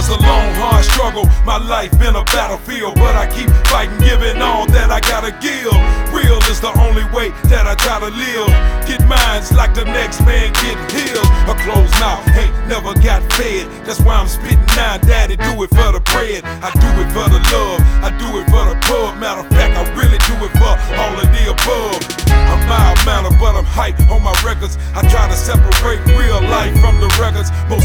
was a long, hard struggle. My life been a battlefield, but I keep fighting, giving all that I gotta give. Real is the only way that I try to live. Get mines like the next man getting healed. A closed mouth ain't never got fed. That's why I'm spitting now, daddy, do it for the bread. I do it for the love, I do it for the pub. Matter of fact, I really do it for all of the above. I'm mild mannered, but I'm hype on my records. I try to separate real life from the records. Most